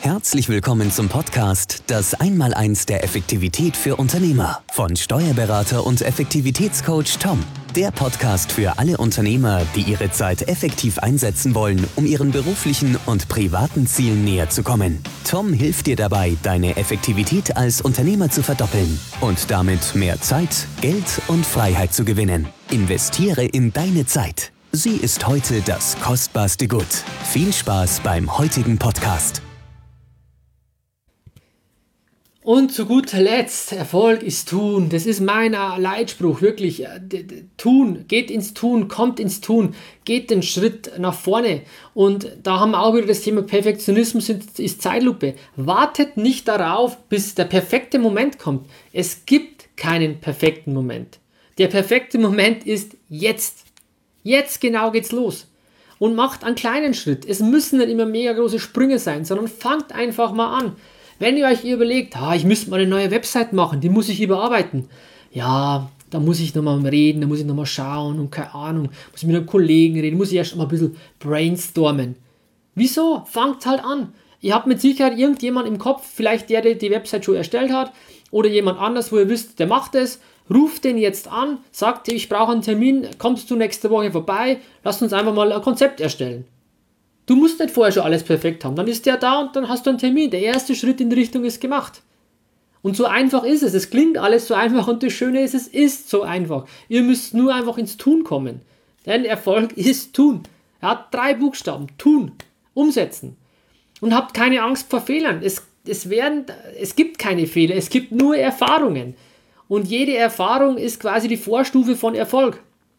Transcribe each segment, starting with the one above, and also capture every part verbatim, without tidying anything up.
Herzlich willkommen zum Podcast Das Einmaleins der Effektivität für Unternehmer von Steuerberater und Effektivitätscoach Tom. Der Podcast für alle Unternehmer, die ihre Zeit effektiv einsetzen wollen, um ihren beruflichen und privaten Zielen näher zu kommen. Tom hilft dir dabei, deine Effektivität als Unternehmer zu verdoppeln und damit mehr Zeit, Geld und Freiheit zu gewinnen. Investiere in deine Zeit. Sie ist heute das kostbarste Gut. Viel Spaß beim heutigen Podcast. Und zu guter Letzt, Erfolg ist Tun. Das ist mein Leitspruch, wirklich. Tun, geht ins Tun, kommt ins Tun, geht den Schritt nach vorne. Und da haben wir auch wieder das Thema Perfektionismus ist Zeitlupe. Wartet nicht darauf, bis der perfekte Moment kommt. Es gibt keinen perfekten Moment. Der perfekte Moment ist jetzt. Jetzt genau geht's los. Und macht einen kleinen Schritt. Es müssen nicht immer mega große Sprünge sein, sondern fangt einfach mal an. Wenn ihr euch überlegt, ah, ich müsste mal eine neue Website machen, die muss ich überarbeiten. Ja, da muss ich nochmal reden, da muss ich nochmal schauen und keine Ahnung, muss ich mit einem Kollegen reden, muss ich erst mal ein bisschen brainstormen. Wieso? Fangt halt an. Ihr habt mit Sicherheit irgendjemand im Kopf, vielleicht der, der die Website schon erstellt hat oder jemand anders, wo ihr wisst, der macht es. Ruft den jetzt an, sagt, ich brauche einen Termin, kommst du nächste Woche vorbei, lass uns einfach mal ein Konzept erstellen. Du musst nicht vorher schon alles perfekt haben. Dann ist der da und dann hast du einen Termin. Der erste Schritt in die Richtung ist gemacht. Und so einfach ist es. Es klingt alles so einfach und das Schöne ist, es ist so einfach. Ihr müsst nur einfach ins Tun kommen. Denn Erfolg ist Tun. Er hat drei Buchstaben. Tun. Umsetzen. Und habt keine Angst vor Fehlern. Es, es, werden, es gibt keine Fehler. Es gibt nur Erfahrungen. Und jede Erfahrung ist quasi die Vorstufe von Erfolg.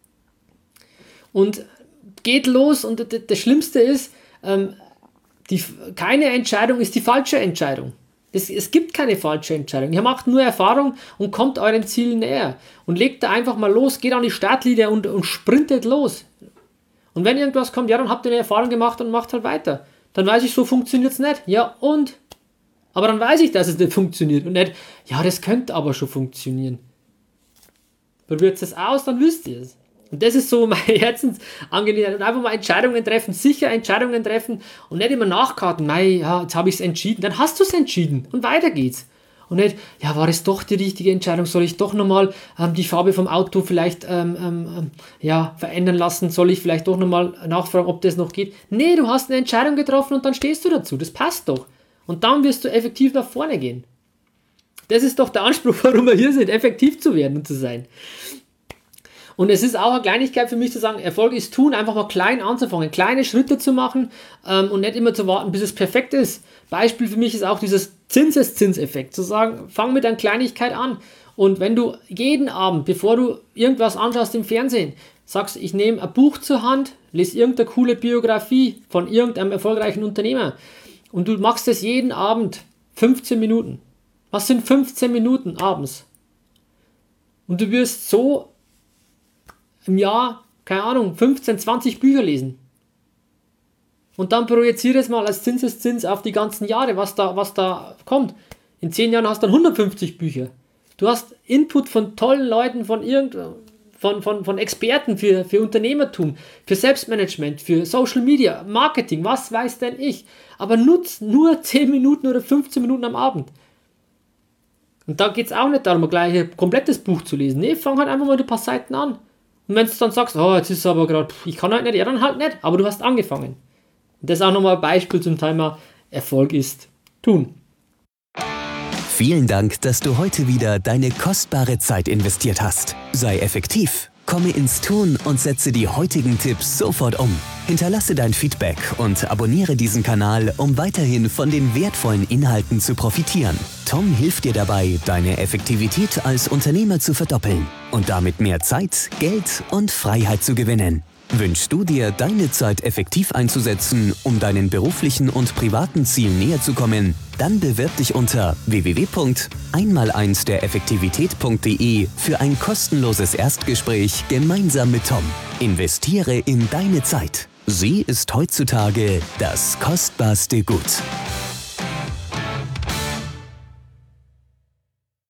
Und geht los und das Schlimmste ist, ähm, die, keine Entscheidung ist die falsche Entscheidung. Es, es gibt keine falsche Entscheidung. Ihr macht nur Erfahrung und kommt euren Zielen näher. Und legt da einfach mal los, geht an die Startlinie und, und sprintet los. Und wenn irgendwas kommt, ja, dann habt ihr eine Erfahrung gemacht und macht halt weiter. Dann weiß ich, so funktioniert es nicht. Ja, und? Aber dann weiß ich, dass es nicht funktioniert. Und nicht, ja, das könnte aber schon funktionieren. Probiert es aus, dann wisst ihr es. Und das ist so meine Herzensangelegenheit. Und einfach mal Entscheidungen treffen, sicher Entscheidungen treffen und nicht immer nachkarten, mei, ja, jetzt habe ich es entschieden. Dann hast du es entschieden und weiter geht's. Und nicht, ja, war es doch die richtige Entscheidung? Soll ich doch nochmal ähm, die Farbe vom Auto vielleicht ähm, ähm, ja, verändern lassen? Soll ich vielleicht doch nochmal nachfragen, ob das noch geht? Nee, du hast eine Entscheidung getroffen und dann stehst du dazu. Das passt doch. Und dann wirst du effektiv nach vorne gehen. Das ist doch der Anspruch, warum wir hier sind, effektiv zu werden und zu sein. Und es ist auch eine Kleinigkeit für mich zu sagen, Erfolg ist Tun, einfach mal klein anzufangen, kleine Schritte zu machen ähm, und nicht immer zu warten, bis es perfekt ist. Beispiel für mich ist auch dieses Zinseszinseffekt, zu sagen, fang mit einer Kleinigkeit an. Und wenn du jeden Abend, bevor du irgendwas anschaust im Fernsehen, sagst, ich nehme ein Buch zur Hand, lese irgendeine coole Biografie von irgendeinem erfolgreichen Unternehmer und du machst das jeden Abend fünfzehn Minuten. Was sind fünfzehn Minuten abends? Und du wirst so im Jahr, keine Ahnung, fünfzehn, zwanzig Bücher lesen. Und dann projiziere es mal als Zinseszins auf die ganzen Jahre, was da, was da kommt. In zehn Jahren hast du dann hundertfünfzig Bücher. Du hast Input von tollen Leuten, von, irgend, von, von, von Experten für, für Unternehmertum, für Selbstmanagement, für Social Media, Marketing, was weiß denn ich. Aber nutz nur zehn Minuten oder fünfzehn Minuten am Abend. Und da geht es auch nicht darum, gleich ein komplettes Buch zu lesen. Nee, fang halt einfach mal ein paar Seiten an. Und wenn du dann sagst, oh, jetzt ist es aber gerade, ich kann halt nicht, ja, dann halt nicht, aber du hast angefangen. Und das ist auch nochmal ein Beispiel zum Thema Erfolg ist Tun. Vielen Dank, dass du heute wieder deine kostbare Zeit investiert hast. Sei effektiv, komme ins Tun und setze die heutigen Tipps sofort um. Hinterlasse dein Feedback und abonniere diesen Kanal, um weiterhin von den wertvollen Inhalten zu profitieren. Tom hilft dir dabei, deine Effektivität als Unternehmer zu verdoppeln und damit mehr Zeit, Geld und Freiheit zu gewinnen. Wünschst du dir, deine Zeit effektiv einzusetzen, um deinen beruflichen und privaten Zielen näher zu kommen? Dann bewirb dich unter w w w punkt einmaleins der effektivität punkt de für ein kostenloses Erstgespräch gemeinsam mit Tom. Investiere in deine Zeit. Sie ist heutzutage das kostbarste Gut.